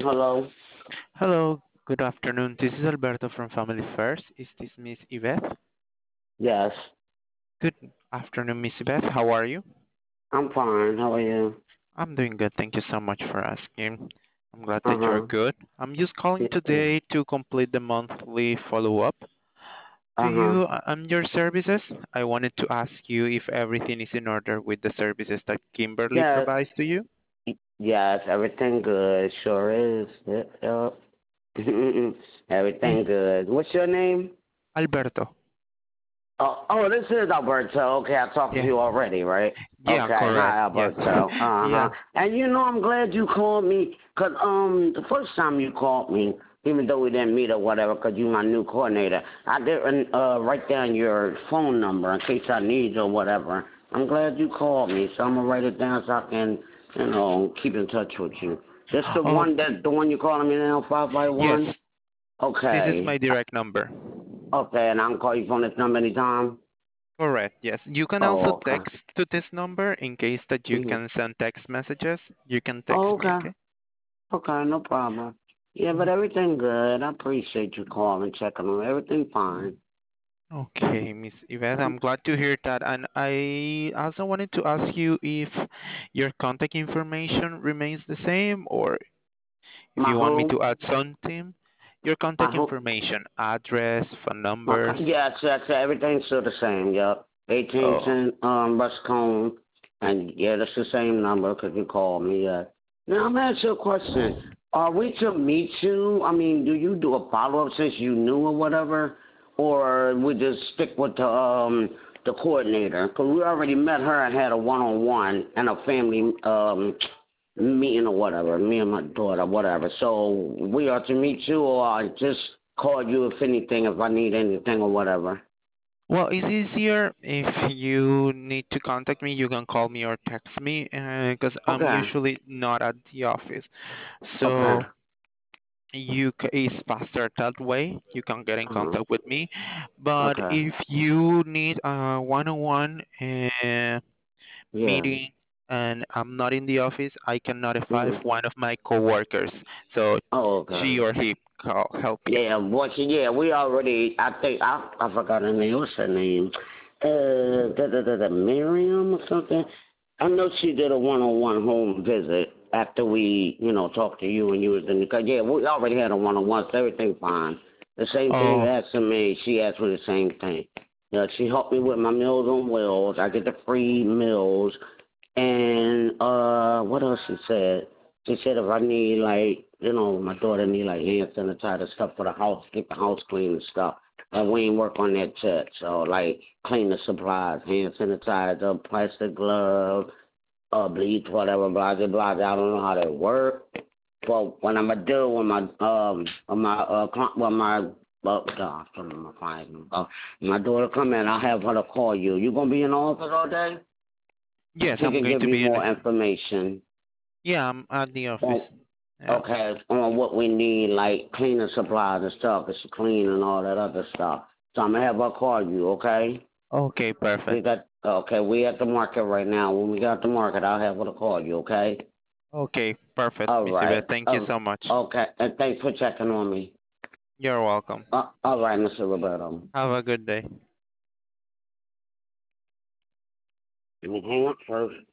Hello. Hello, good afternoon. This is Alberto from Family First. Is this Miss Yvette? Yes, Good afternoon, Miss Yvette. How are you? I'm fine. How are you? I'm doing good. Thank you so much for asking. I'm glad Uh that you're huh. good. I'm just calling Yeah. today to complete the monthly follow-up to Uh huh. you on your services. I wanted to ask you if everything is in order with the services that Kimberly Yes. provides to you. Yes. Everything good. Sure is. Yep. Yep. Eh, Everything good. What's your name? Alberto. Oh, this is Alberto. Okay, I talked to Yeah. you already, right? Yeah, Okay. correct. Hi, Yes. Alberto. Uh huh. Yeah. And I'm glad you called me, 'cause the first time you called me, even though we didn't meet or whatever, 'cause you my new coordinator, I didn't write down your phone number in case I need you or whatever. I'm glad you called me, so I'm gonna write it down so I can, keep in touch with you. This Okay. the one you calling me now, 551. Yes. This is Okay. my direct number. Okay, and I can call you from this number anytime. Correct, yes. You can also Oh, okay. text to this number in case that you Mhm. can send text messages. You can Oh, text me, okay. okay? Okay, no problem. Yeah, but Mhm. everything good. I appreciate you calling, checking on everything fine. Okay, Miss Yvette, I'm glad to hear that. And I also wanted to ask you if your contact information remains the same or if My you want me home, to add something. Your my contact home, information, address, phone my numbers. yes, yes, everything's still the same. Yep, Oh, 1810 Ruscombe, and yeah, that's the same number 'cause you called me. Yeah. Now I'm gonna ask you a question. Are we to meet you? I mean, do you do a follow up since you knew or whatever, or we just stick with the coordinator? 'Cause we already met her and had a one on one and a family meeting or whatever, me and my daughter, whatever. So we are to meet you, or I just call you if anything, if I need anything or whatever. well, it's easier if you need to contact me, you can call me or text me because I'm Okay, usually not at the office. okay, So it's faster that way. You can get in uh-huh. contact with me. But Okay, if you need a one-on-one yeah. meeting and I'm not in the office, I can notify Mm-hmm. one of my coworkers. So Oh, she okay. or he call help you. Yeah, yeah, we already. I think I forgot her name. What's her name? Miriam or something. I know she did a one-on-one home visit after we, talked to you and you was in the car. Yeah, we already had a one-on-one, so everything fine. The same thing you Oh, asked me, she asked me the same thing. Yeah, she helped me with my Meals on Wheels. I get the free meals. And what else she said? She said if I need like, my daughter need like hand sanitizer stuff for the house, keep the house clean and stuff. And we ain't work on that yet. So like cleaning supplies, hand sanitizer, plastic gloves, bleach, whatever, blah blah blah. I don't know how that work. Well, when I'm gonna do when my when my gosh, my client, my daughter come in, I'll have her to call you. You gonna be in the office all day? yes, She I'm can going give to you be in. more information Yeah, I'm at the on office. Yeah. okay on what we need, like cleaning supplies and stuff. It's clean and all that other stuff. So I'm gonna have her call you. Okay. Okay, We perfect. got okay. We at the market right now. When we got the market, I'll have her to call you. Okay. Okay, perfect, All Miss right. Yvette. Thank you so much. Okay. And thanks for checking on me. You're welcome. All right, Mr. Roberto. Have a good day. You hang up first.